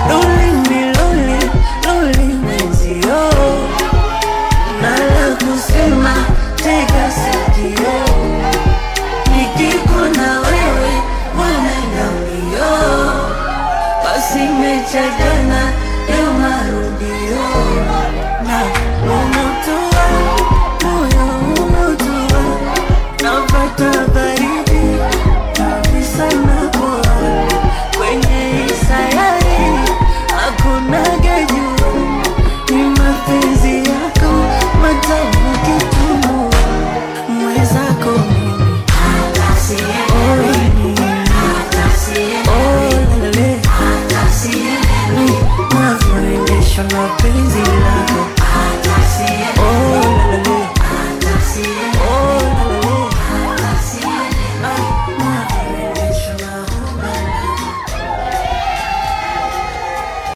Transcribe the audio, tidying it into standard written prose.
Lonely mwenzio, nala kusema tega sikio, nikikuona wewe wanaenda mbio, basi mechagana leo marudio, na umotua moyo umotua, napata